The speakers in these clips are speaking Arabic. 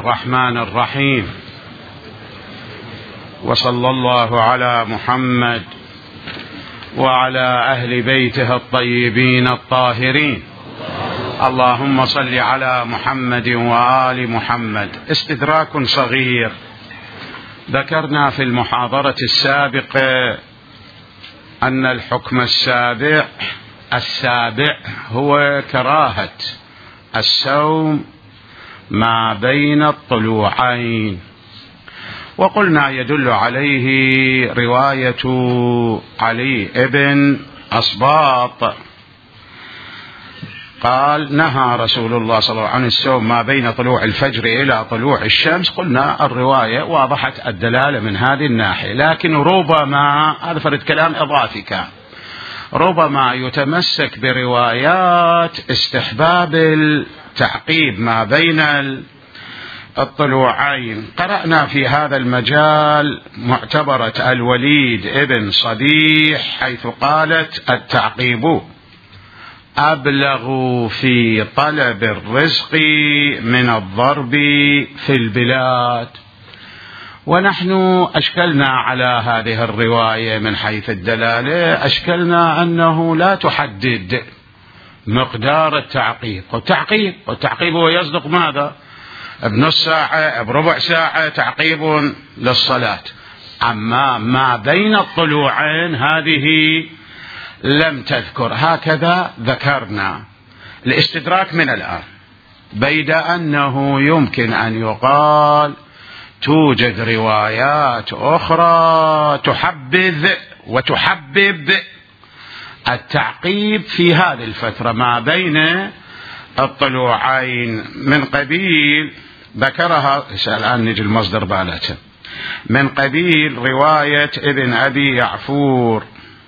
الرحمن الرحيم، وصلى الله على محمد وعلى أهل بيته الطيبين الطاهرين. اللهم صل على محمد وآل محمد. استدراك صغير، ذكرنا في المحاضرة السابقة أن الحكم السابع هو كراهة الصوم ما بين الطلوعين، وقلنا يدل عليه رواية علي ابن أصباط قال نهى رسول الله صلى الله عليه وسلم عن الصوم ما بين طلوع الفجر إلى طلوع الشمس. قلنا الرواية واضحت الدلالة من هذه الناحية، لكن ربما هذا فرد كلام إضافي كان، ربما يتمسك بروايات استحباب التعقيب ما بين الطلوعين. قرأنا في هذا المجال معتبرة الوليد ابن صبيح حيث قالت التعقيب أبلغ في طلب الرزق من الضرب في البلاد، ونحن أشكلنا على هذه الرواية من حيث الدلالة، أشكلنا أنه لا تحدد مقدار التعقيب، والتعقيب هو يصدق ماذا؟ بنص ساعة بربع ساعة تعقيب للصلاة. أما ما بين الطلوعين هذه لم تذكر، هكذا ذكرنا. الاستدراك من الآن، بيد أنه يمكن أن يقال توجد روايات أخرى تحبذ وتحبب التعقيب في هذه الفترة ما بين الطلوعين، من قبيل ذكرها الآن نجي المصدر بالته، من قبيل رواية ابن أبي يعفور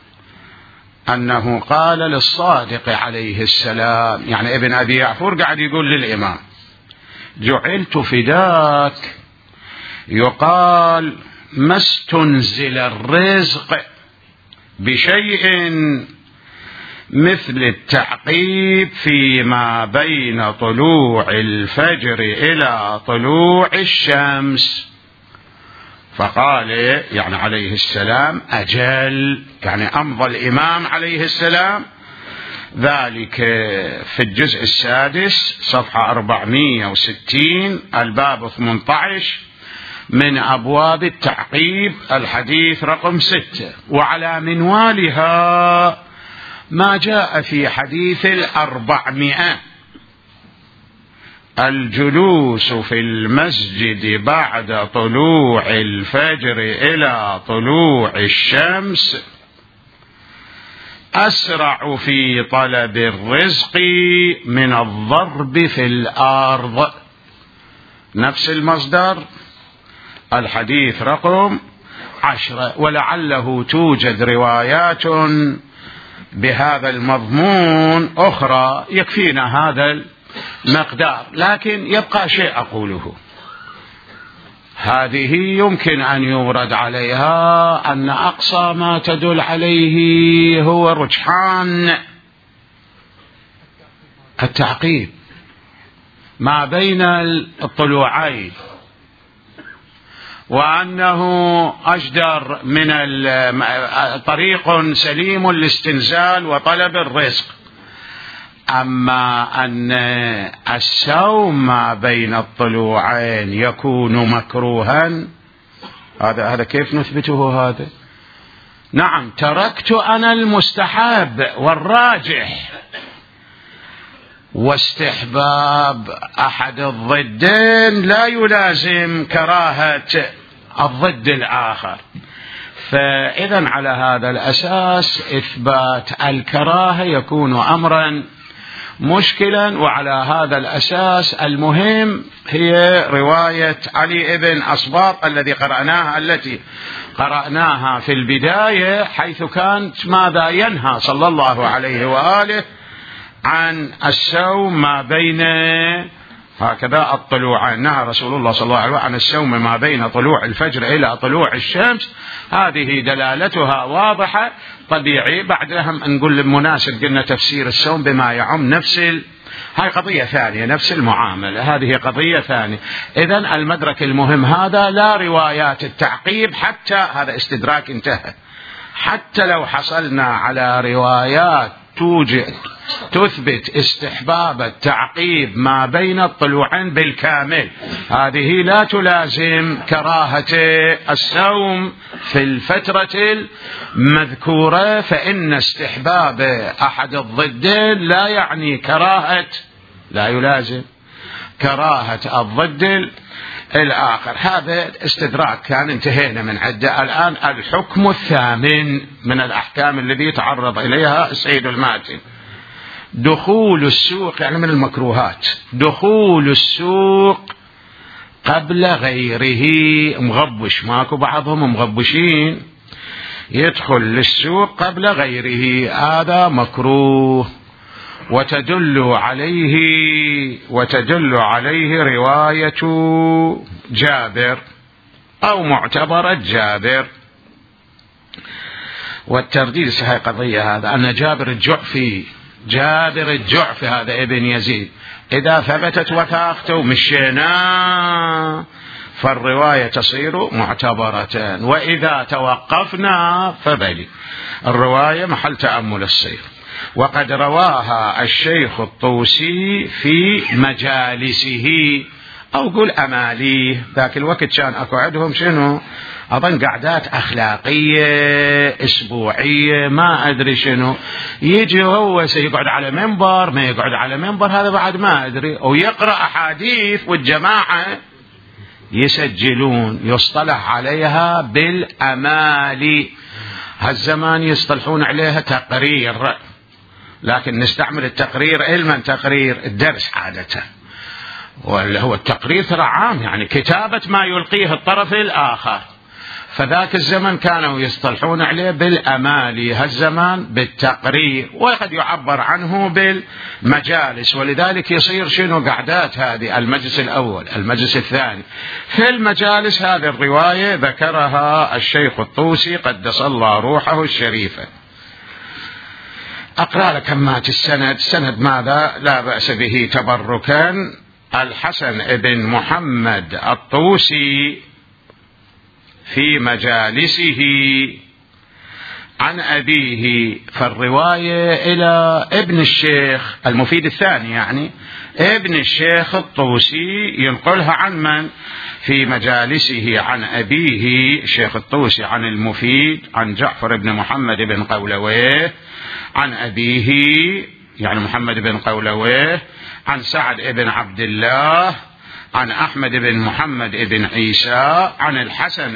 أنه قال للصادق عليه السلام، يعني ابن أبي يعفور قاعد يقول للإمام جعلت فداك، يقال ما استنزل الرزق بشيء مثل التعقيب فيما بين طلوع الفجر إلى طلوع الشمس. فقال يعني عليه السلام أجل، يعني أمضى الإمام عليه السلام ذلك في الجزء السادس صفحة 460 الباب 18 من أبواب التعقيب الحديث رقم 6، وعلى منوالها ما جاء في حديث 400 الجلوس في المسجد بعد طلوع الفجر إلى طلوع الشمس أسرع في طلب الرزق من الضرب في الأرض. نفس المصدر الحديث رقم 10، ولعله توجد روايات بهذا المضمون أخرى يكفينا هذا المقدار، لكن يبقى شيء أقوله، هذه يمكن أن يورد عليها أن أقصى ما تدل عليه هو رجحان التعقيب ما بين الطلوعين، وأنه أجدر من طريق سليم الاستنزال وطلب الرزق. أما أن الصوم ما بين الطلوعين يكون مكروها، هذا كيف نثبته؟ هذا نعم تركت أنا المستحب والراجح، واستحباب أحد الضدين لا يلازم كراهة الضد الآخر. فإذا على هذا الأساس إثبات الكراهة يكون أمرا مشكلا، وعلى هذا الأساس المهم هي رواية علي ابن أصباط التي قرأناها في البداية، حيث كانت ماذا ينهى صلى الله عليه وآله عن الصوم ما بين هكذا الطلوعين. نهى رسول الله صلى الله عليه وسلم عن الصوم ما بين طلوع الفجر إلى طلوع الشمس، هذه دلالتها واضحة طبيعي. بعدها نقول مناسب قلنا تفسير الصوم بما يعم نفس هاي قضية ثانية، نفس المعاملة، هذه قضية ثانية. إذن المدرك المهم هذا لا روايات التعقيب، حتى هذا استدراك انتهى، حتى لو حصلنا على روايات تثبت استحباب التعقيب ما بين الطلوعين بالكامل، هذه لا تلازم كراهة الصوم في الفترة المذكورة، فإن استحباب أحد الضدين لا يعني كراهة، لا يلازم كراهة الضد الآخر. هذا استدراك كان، انتهينا من عدة. الآن الحكم الثامن من الأحكام الذي تعرض إليها السيد الماتن، دخول السوق، يعني من المكروهات دخول السوق قبل غيره. مغبش، ماكو بعضهم مغبشين يدخل للسوق قبل غيره، هذا مكروه. وتدل عليه رواية جابر أو معتبرة جابر. والترديد هاي قضية، هذا أن جابر الجعفي هذا ابن يزيد، إذا ثبتت وثاقته مشينا فالرواية تصير معتبرة، وإذا توقفنا فبلي الرواية محل تأمل الصير. وقد رواها الشيخ الطوسي في مجالسه، أو قل أماليه، ذاك الوقت كان أكو عندهم شنو، أظن قعدات أخلاقية أسبوعية، ما أدري شنو، يجي هو سيقعد على منبر، ما يقعد على منبر هذا بعد ما أدري، ويقرأ أحاديث والجماعة يسجلون، يصطلح عليها بالأمالي. هالزمان يصطلحون عليها تقرير، لكن نستعمل التقرير علما تقرير الدرس عادة، واللي هو التقرير ترى عام، يعني كتابة ما يلقيه الطرف الآخر. فذاك الزمن كانوا يصطلحون عليه بالأمالي، هالزمان بالتقرير، وقد يعبر عنه بالمجالس. ولذلك يصير شنو قعدات هذه، المجلس الأول، المجلس الثاني. في المجالس هذه الرواية ذكرها الشيخ الطوسي قدس الله روحه الشريفة. أقرأ لك همات السند ماذا لا بأس به تبركا. الحسن ابن محمد الطوسي في مجالسه عن أبيه، فالرواية إلى ابن الشيخ المفيد الثاني، يعني ابن الشيخ الطوسي ينقلها عن من؟ في مجالسه عن أبيه الشيخ الطوسي عن المفيد عن جعفر بن محمد بن قولويه عن أبيه، يعني محمد بن قولويه، عن سعد بن عبد الله عن أحمد بن محمد بن عيسى عن الحسن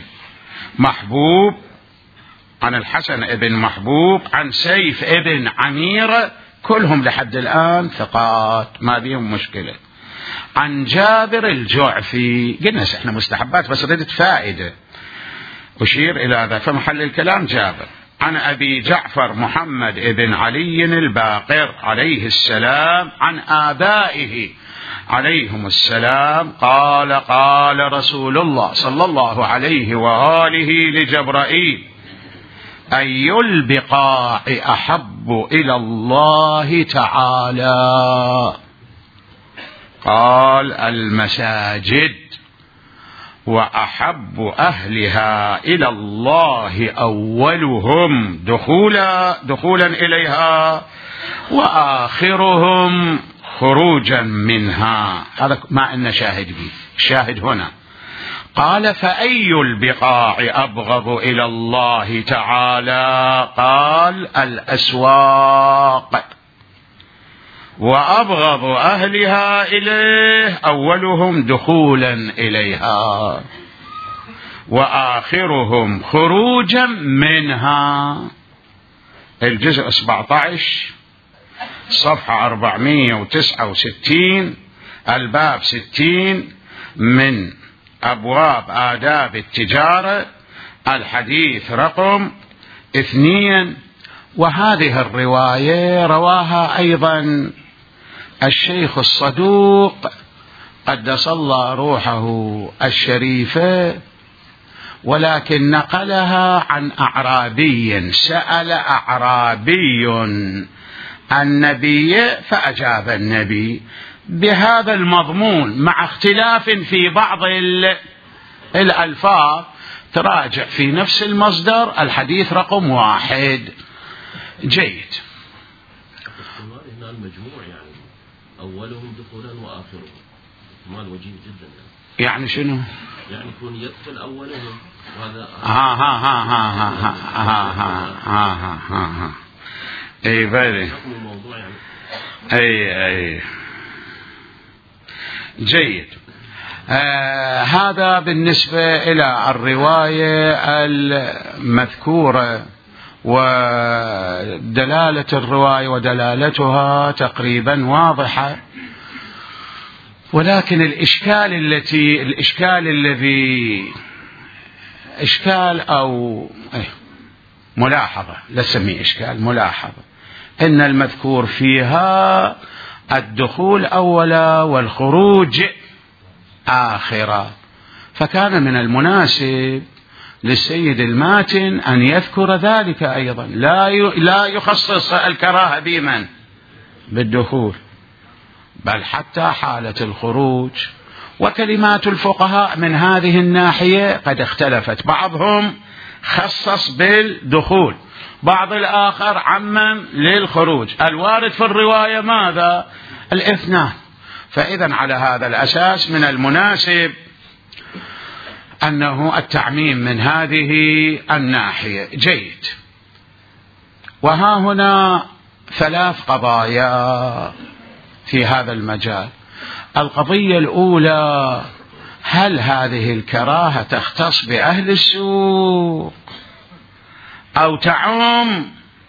بن محبوب عن سيف بن عمير، كلهم لحد الآن ثقات ما بيهم مشكلة. عن جابر الجعفي، قلنا احنا مستحبات بس ردت فائدة أشير إلى ذا، فمحل الكلام جابر. عن أبي جعفر محمد بن علي الباقر عليه السلام عن آبائه عليهم السلام قال: قال رسول الله صلى الله عليه وآله لجبرائيل: أي البقاع أحب إلى الله تعالى؟ قال: المساجد، وأحب أهلها إلى الله أولهم دخولا إليها وآخرهم خروجا منها. هذا ما أن شاهد به، شاهد هنا. قال: فأي البقاع أبغض إلى الله تعالى؟ قال: الأسواق، وأبغض أهلها إليه أولهم دخولا إليها وآخرهم خروجا منها. الجزء 17 صفحة 469 الباب 60 من أبواب آداب التجارة، الحديث رقم 2. وهذه الرواية رواها أيضا الشيخ الصدوق قدس الله روحه الشريفة، ولكن نقلها عن أعرابي. سأل أعرابي النبي فأجاب النبي بهذا المضمون مع اختلاف في بعض الألفاظ. تراجع في نفس المصدر الحديث رقم 1. جيد. هنا المجموع يعني أولهم دخولا وآخرهم احتمال وجيه جدا يعني شنو؟ يعني يكون يدخل أولهم وهذا اي بالي اي جيد. هذا بالنسبة إلى الرواية المذكورة، ودلالة الرواية ودلالتها تقريبا واضحة، ولكن الإشكال الذي أو ملاحظة، لا تسميه إشكال، ملاحظة، إن المذكور فيها الدخول أولا والخروج آخرا، فكان من المناسب للسيد الماتن أن يذكر ذلك أيضا، لا يخصص الكراهة بمن بالدخول، بل حتى حالة الخروج. وكلمات الفقهاء من هذه الناحية قد اختلفت، بعضهم خصص بالدخول، بعض الآخر عمم للخروج. الوارد في الرواية ماذا؟ الاثنان. فإذا على هذا الأساس من المناسب أنه التعميم من هذه الناحية. جيد. وها هنا 3 قضايا في هذا المجال. القضية الأولى: هل هذه الكراهة تختص بأهل السوق أو تعم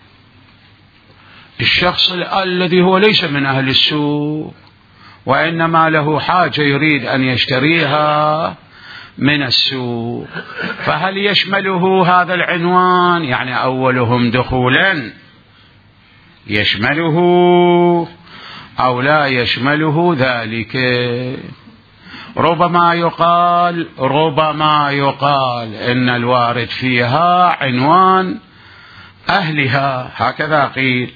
الشخص الذي هو ليس من أهل السوق وإنما له حاجة يريد أن يشتريها من السوق؟ فهل يشمله هذا العنوان، يعني أولهم دخولا، يشمله أو لا يشمله ذلك؟ ربما يقال إن الوارد فيها عنوان أهلها، هكذا قيل: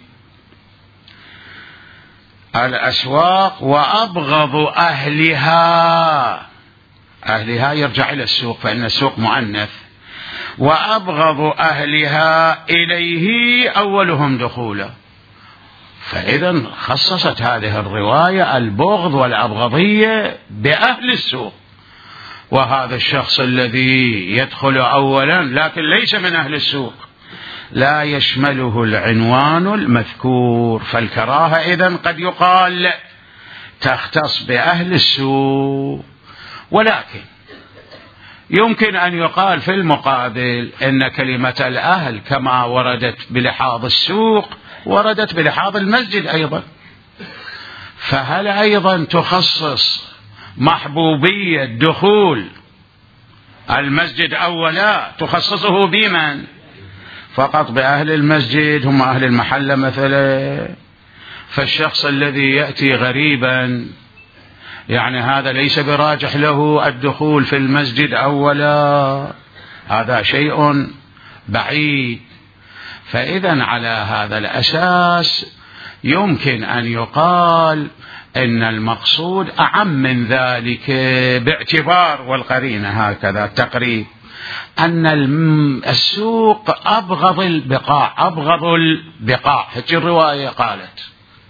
الأسواق وأبغض أهلها يرجع إلى السوق فإن السوق مؤنث، وأبغض أهلها إليه أولهم دخولا. فإذا خصصت هذه الرواية البغض والأبغضية بأهل السوق، وهذا الشخص الذي يدخل أولا لكن ليس من أهل السوق لا يشمله العنوان المذكور. فالكراهة إذن قد يقال تختص بأهل السوق، ولكن يمكن أن يقال في المقابل إن كلمة الأهل كما وردت بلحاظ السوق وردت بلحاظ المسجد أيضا، فهل أيضا تخصص محبوبية دخول المسجد أولا تخصصه بمن؟ فقط بأهل المسجد، هم أهل المحلة مثلا. فالشخص الذي يأتي غريبا يعني هذا ليس براجح له الدخول في المسجد أولا، هذا شيء بعيد. فإذا على هذا الأساس يمكن أن يقال إن المقصود أعم من ذلك، باعتبار والقرينة هكذا التقريب أن السوق أبغض البقاع، هذه الرواية قالت.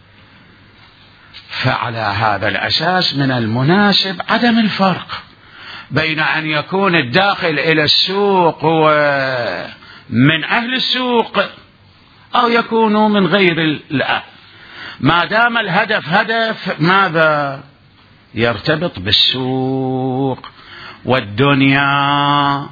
فعلى هذا الأساس من المناسب عدم الفرق بين أن يكون الداخل إلى السوق هو من أهل السوق أو يكونوا من غير الأهل، ما دام الهدف ماذا؟ يرتبط بالسوق والدنيا.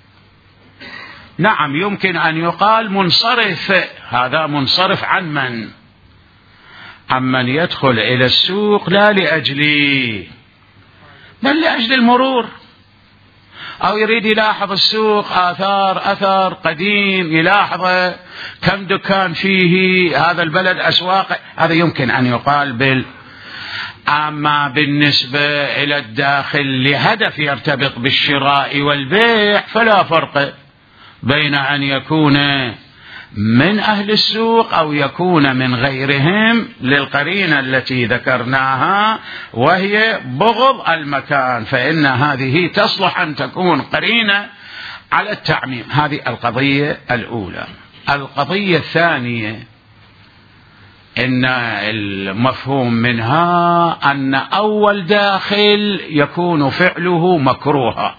نعم يمكن أن يقال منصرف، هذا منصرف عن من يدخل إلى السوق لا لأجله بل لأجل المرور، أو يريد يلاحظ السوق أثر قديم، يلاحظ كم دكان فيه هذا البلد أسواق، هذا يمكن أن يقال أما بالنسبة إلى الداخل لهدف يرتبط بالشراء والبيع فلا فرق بين أن يكون من أهل السوق أو يكون من غيرهم للقرينة التي ذكرناها وهي بغض المكان، فإن هذه تصلح أن تكون قرينة على التعميم. هذه القضية الأولى. القضية الثانية إن المفهوم منها أن أول داخل يكون فعله مكروها،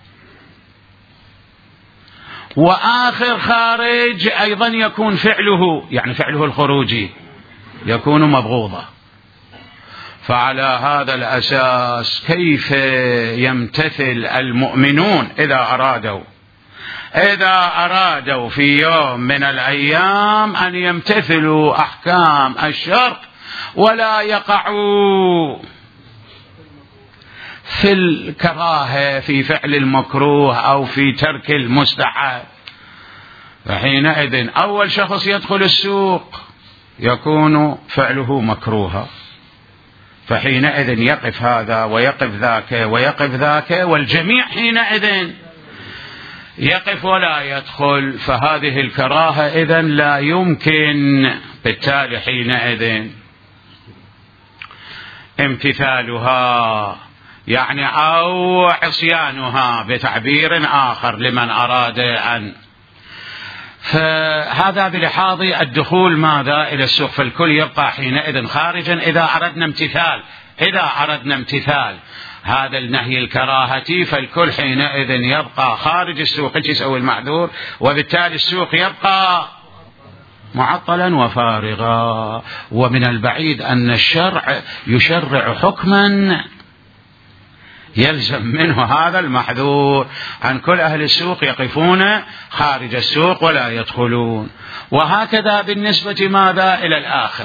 وآخر خارج أيضا يكون فعله، يعني فعله الخروجي يكون مبغوضا. فعلى هذا الأساس كيف يمتثل المؤمنون إذا أرادوا في يوم من الأيام أن يمتثلوا أحكام الشرع ولا يقعوا في الكراهة في فعل المكروه أو في ترك المستحب؟ فحينئذ أول شخص يدخل السوق يكون فعله مكروها، فحينئذ يقف هذا ويقف ذاك ويقف ذاك، والجميع حينئذ يقف ولا يدخل. فهذه الكراهة إذن لا يمكن بالتالي حينئذ امتثالها، يعني أو عصيانها بتعبير آخر لمن أراد أن. فهذا بلحاظ الدخول ماذا إلى السوق، فالكل يبقى حينئذ خارجا إذا أردنا امتثال هذا النهي الكراهتي، فالكل حينئذ يبقى خارج السوق. ايش يسوي المعذور؟ وبالتالي السوق يبقى معطلا وفارغا. ومن البعيد أن الشرع يشرع حكما يلزم منه هذا المحذور، عن كل أهل السوق يقفون خارج السوق ولا يدخلون. وهكذا بالنسبة ماذا إلى الآخر،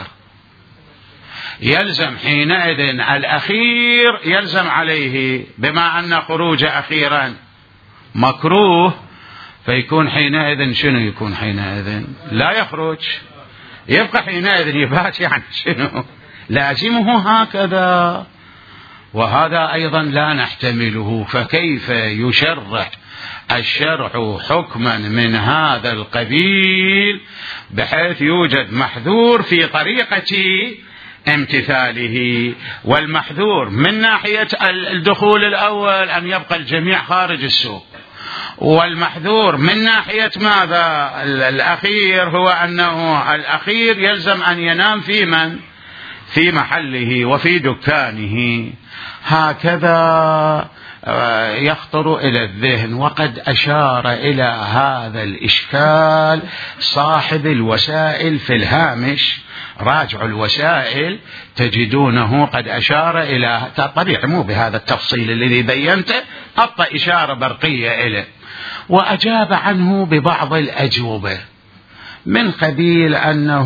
يلزم حينئذ الأخير يلزم عليه، بما أن خروج أخيرا مكروه، فيكون حينئذ شنو؟ يكون حينئذ لا يخرج، يبقى حينئذ يبات، يعني شنو؟ لازمه هكذا. وهذا أيضا لا نحتمله. فكيف يشرع الشرع حكما من هذا القبيل بحيث يوجد محذور في طريقة امتثاله؟ والمحذور من ناحية الدخول الأول أن يبقى الجميع خارج السوق، والمحذور من ناحية ماذا الأخير هو أنه الأخير يلزم أن ينام في محله وفي دكانه. هكذا يخطر إلى الذهن. وقد أشار إلى هذا الإشكال صاحب الوسائل في الهامش، راجعوا الوسائل تجدونه قد أشار إلى، طبيعي مو بهذا التفصيل الذي بينته، أعطى إشارة برقية إليه، وأجاب عنه ببعض الأجوبة من قبيل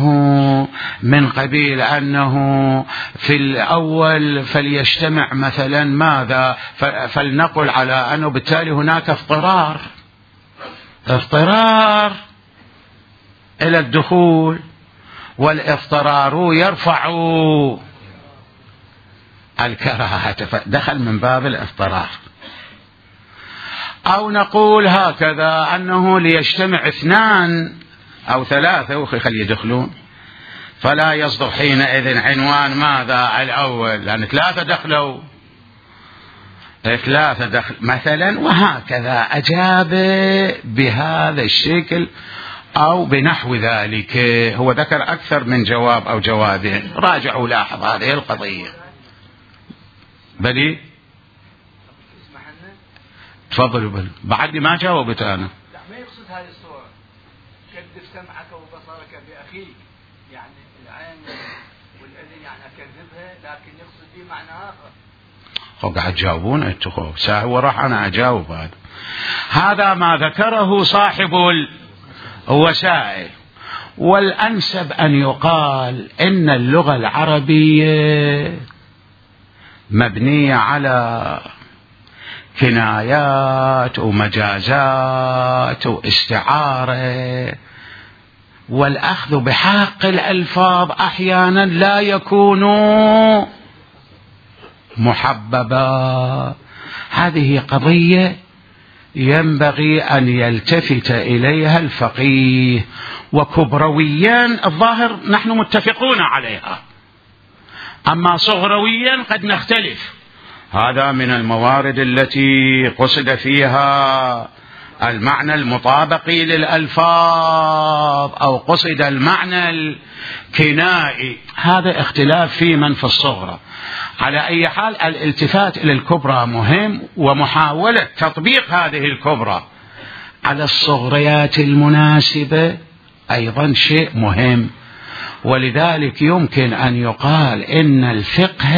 أنه في الأول فليجتمع مثلا ماذا، فلنقل على أنه بالتالي هناك اضطرار إلى الدخول، والاضطرار يرفع الكراهة، فدخل من باب الاضطرار. أو نقول هكذا أنه ليجتمع 2 أو 3 وخلي يدخلون، فلا يصدق حينئذ عنوان ماذا الأول، لأن 3 دخلوا مثلا. وهكذا أجاب بهذا الشكل أو بنحو ذلك. هو ذكر أكثر من جواب أو جوابين، راجعوا لاحظ هذه القضية. بلي تفضلوا. بعدني ما جاوبت أنا. لا، ما يقصد هذه الصورة، كذب سمعك وبصرك بأخيك، يعني العين والأذن يعني أكذبها، لكن يقصد به معنى آخر. قاعد تجاوبون انتم، وراح أنا أجاوب. هذا ما ذكره صاحب الوسائل. والأنسب أن يقال إن اللغة العربية مبنية على كنايات ومجازات واستعارة، والأخذ بحق الألفاظ أحيانا لا يكون محببا. هذه قضية ينبغي أن يلتفت إليها الفقيه، وكبرويا الظاهر نحن متفقون عليها، أما صغرويا قد نختلف. هذا من الموارد التي قصد فيها المعنى المطابق للألفاظ أو قصد المعنى الكنائي، هذا اختلاف في من في الصغرى. على أي حال الالتفات إلى الكبرى مهم، ومحاولة تطبيق هذه الكبرى على الصغريات المناسبة أيضا شيء مهم. ولذلك يمكن أن يقال إن الفقه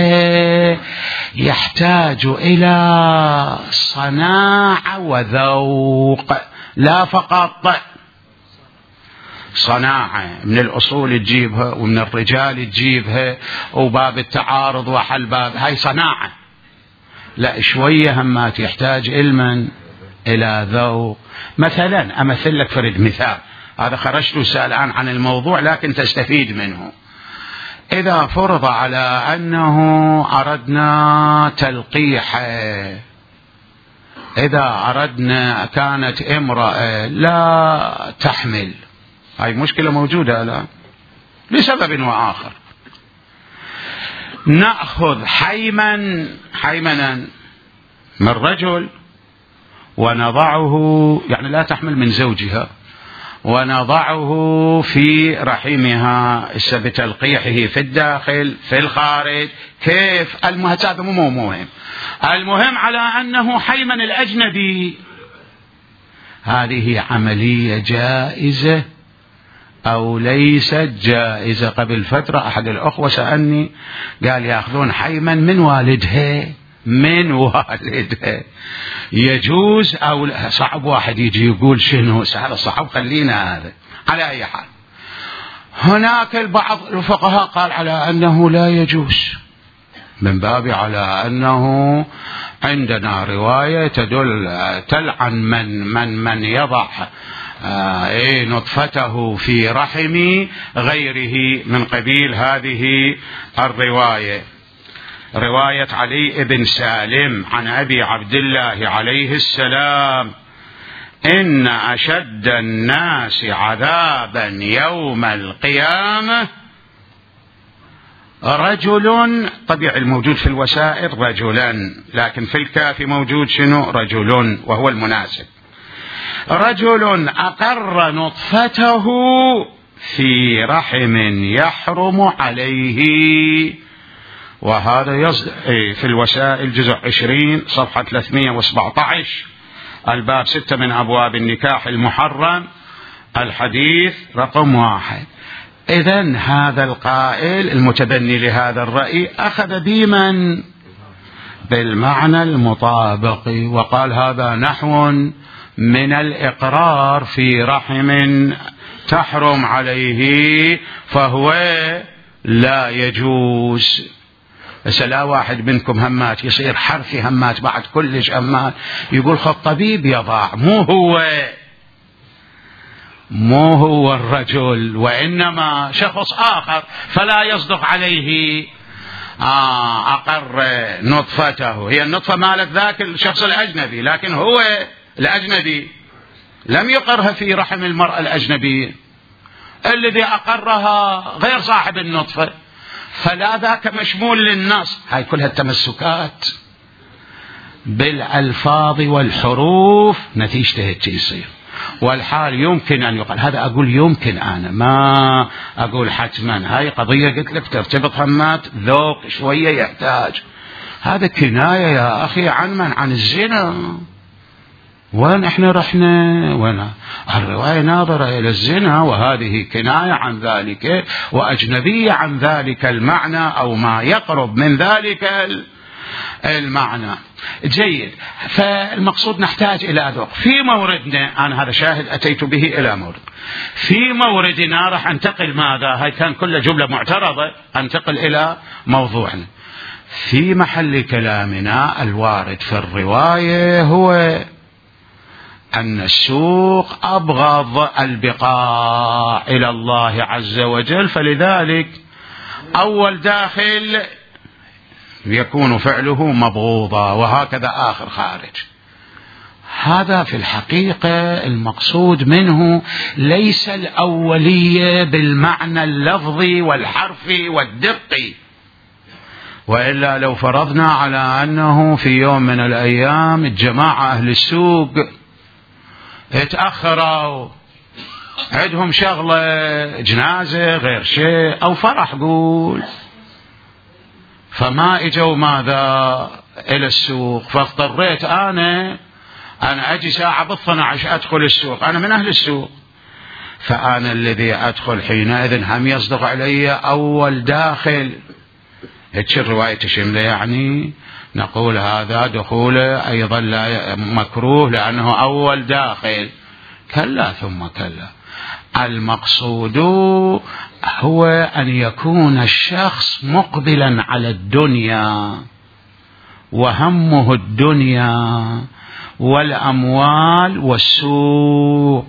يحتاج إلى صناعة وذوق، لا فقط صناعة من الأصول تجيبها ومن الرجال تجيبها وباب التعارض وحل باب، هاي صناعة. لا، شوية همات يحتاج علما إلى ذوق. مثلا أمثل لك فرد مثال، هذا خرجت الآن عن الموضوع لكن تستفيد منه. إذا فرض على أنه أردنا تلقيح، إذا أردنا كانت امرأة لا تحمل، هاي مشكلة موجودة الآن لسبب وآخر، نأخذ حيمنا من رجل ونضعه، يعني لا تحمل من زوجها، ونضعه في رحمها بتلقيحه في الداخل في الخارج. كيف؟ هذا مو مهم، المهم على أنه حيمن الأجنبي. هذه عملية جائزة أو ليست جائزة؟ قبل فترة أحد الأخوة سألني قال يأخذون حيمن من والدها، يجوز أو لا؟ صعب واحد يجي يقول شنو هذا صعب، خلينا هذا. على أي حال هناك البعض الفقهاء قال على أنه لا يجوز، من باب على أنه عندنا رواية تلعن من يضع نطفته في رحم غيره، من قبيل هذه الرواية، رواية علي بن سالم عن أبي عبد الله عليه السلام: إن أشد الناس عذابا يوم القيامة رجل، طبيعي الموجود في الوسائل رجلا، لكن في الكافي موجود شنو؟ رجل، وهو المناسب. رجل أقر نطفته في رحم يحرم عليه، وهذا يصدق في الوسائل جزء 20 صفحة 317 الباب 6 من أبواب النكاح المحرم الحديث رقم 1. إذن هذا القائل المتبني لهذا الرأي أخذ بمن؟ بالمعنى المطابق، وقال هذا نحو من الإقرار في رحم تحرم عليه فهو لا يجوز. بس لا واحد منكم همات يصير حرفي همات بعد كلش همات يقول خذ طبيب يضع، مو هو الرجل، وإنما شخص آخر، فلا يصدق عليه أقر نطفته. هي النطفة مالت ذاك الشخص الأجنبي، لكن هو الأجنبي لم يقرها في رحم المرأة الأجنبية، الذي أقرها غير صاحب النطفة، فلا ذاك مشمول للنص. هاي كلها التمسكات بالألفاظ والحروف نتيجة هيك يصير. والحال يمكن أن يقال، هذا أقول يمكن، أنا ما أقول حتما. هاي قضية قلت لك ترتبط همات ذوق شوية يحتاج. هذا كناية يا أخي عن الزنا. وين احنا رحنا؟ وين الرواية ناظرة إلى الزنا، وهذه كناية عن ذلك وأجنبية عن ذلك المعنى أو ما يقرب من ذلك المعنى. جيد، فالمقصود نحتاج إلى ذوق في موردنا. أنا هذا شاهد أتيت به إلى مورد. في موردنا راح أنتقل ماذا؟ هاي كان كل جملة معترضة، أنتقل إلى موضوعنا. في محل كلامنا الوارد في الرواية هو أن السوق أبغض البقاع إلى الله عز وجل، فلذلك أول داخل يكون فعله مبغوضا، وهكذا آخر خارج. هذا في الحقيقة المقصود منه ليس الأولية بالمعنى اللفظي والحرفي والدقي، وإلا لو فرضنا على أنه في يوم من الأيام الجماعة أهل السوق اتأخروا، عندهم شغلة جنازة غير شيء أو فرح قول، فما اجوا ماذا إلى السوق، فاضطريت أنا أجي ساعة ب12 أدخل السوق، أنا من أهل السوق، فأنا الذي أدخل حينئذ هم يصدق علي أول داخل. هيك الرواية تشمله، يعني نقول هذا دخوله أيضا لا مكروه لأنه أول داخل. كلا ثم كلا، المقصود هو أن يكون الشخص مقبلا على الدنيا وهمه الدنيا والأموال والسوق،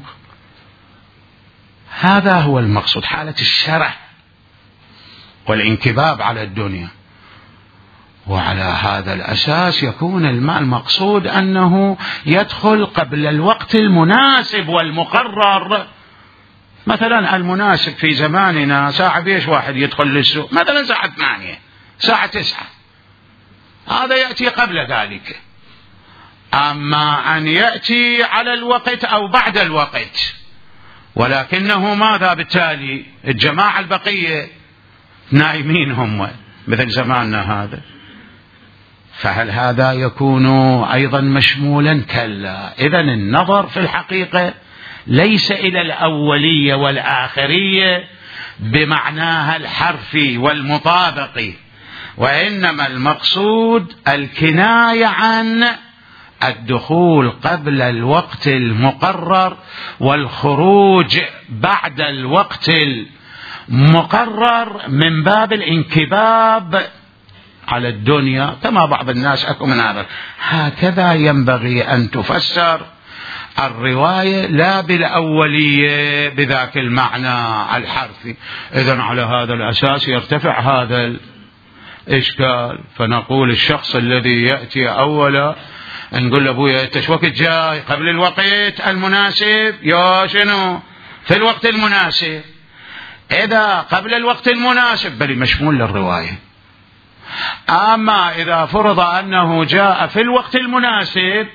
هذا هو المقصود، حالة الشرع والانكباب على الدنيا. وعلى هذا الأساس يكون المقصود أنه يدخل قبل الوقت المناسب والمقرر. مثلا المناسب في زماننا ساعة بيش واحد يدخل للسوق، مثلا ساعة 8 ساعة 9، هذا يأتي قبل ذلك. أما أن يأتي على الوقت أو بعد الوقت ولكنه ماذا بالتالي الجماعة البقية نايمين هم مثل زماننا هذا، فهل هذا يكون أيضا مشمولا؟ كلا. إذن النظر في الحقيقة ليس إلى الأولية والآخرية بمعناها الحرفي والمطابقي، وإنما المقصود الكناية عن الدخول قبل الوقت المقرر والخروج بعد الوقت المقرر من باب الانكباب على الدنيا، كما بعض الناس أكو من هذا. هكذا ينبغي أن تفسر الرواية، لا بالأولية بذاك المعنى الحرفي. إذن على هذا الأساس يرتفع هذا الإشكال، فنقول الشخص الذي يأتي أولا نقول له أبويا أنت شو وقت جاي؟ قبل الوقت المناسب يا شنو؟ في الوقت المناسب. إذا قبل الوقت المناسب بل مشمول للرواية. أما إذا فرض أنه جاء في الوقت المناسب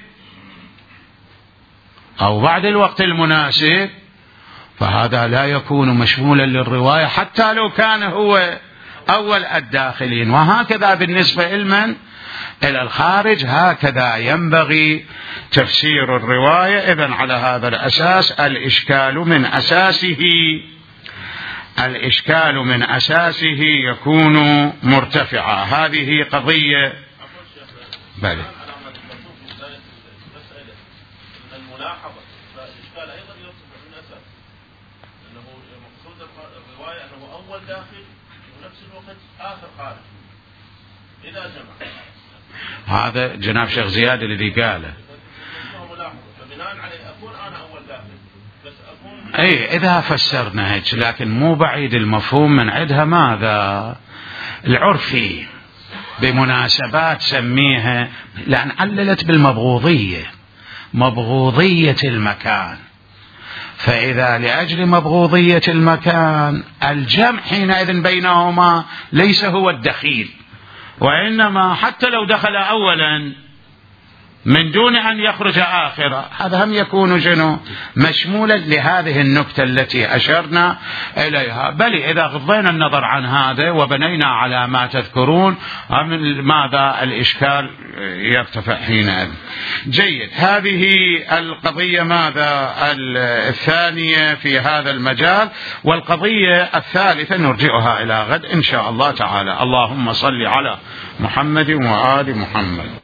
أو بعد الوقت المناسب فهذا لا يكون مشمولا للرواية حتى لو كان هو أول الداخلين. وهكذا بالنسبة لمن إلى الخارج هكذا ينبغي تفسير الرواية. إذن على هذا الأساس الإشكال من أساسه يكون مرتفعا. هذه قضية. بلى الملاحظة فالإشكال أيضا يرتفع من أساس أنه مقصود الرواية أنه أول داخل ونفس الوقت آخر خارج إذا جمع. هذا جناب شيخ زياد الذي قاله. فبناء عليه أكون أنا أول داخل بس أكون أي إذا فسرنا هيك، لكن مو بعيد المفهوم من عندها ماذا العرفي بمناسبات سميها، لأن عللت بالمبغوضية، مبغوضية المكان. فإذا لأجل مبغوضية المكان الجمع حينئذ بينهما ليس هو الدخيل، وإنما حتى لو دخل أولا من دون أن يخرج آخرا هذا هم يكون جنو مشمولا لهذه النكتة التي أشرنا إليها. بل إذا غضينا النظر عن هذا وبنينا على ما تذكرون ماذا الإشكال يرتفع حينئذ. جيد. هذه القضية ماذا الثانية في هذا المجال. والقضية الثالثة نرجعها إلى غد إن شاء الله تعالى. اللهم صل على محمد وآل محمد.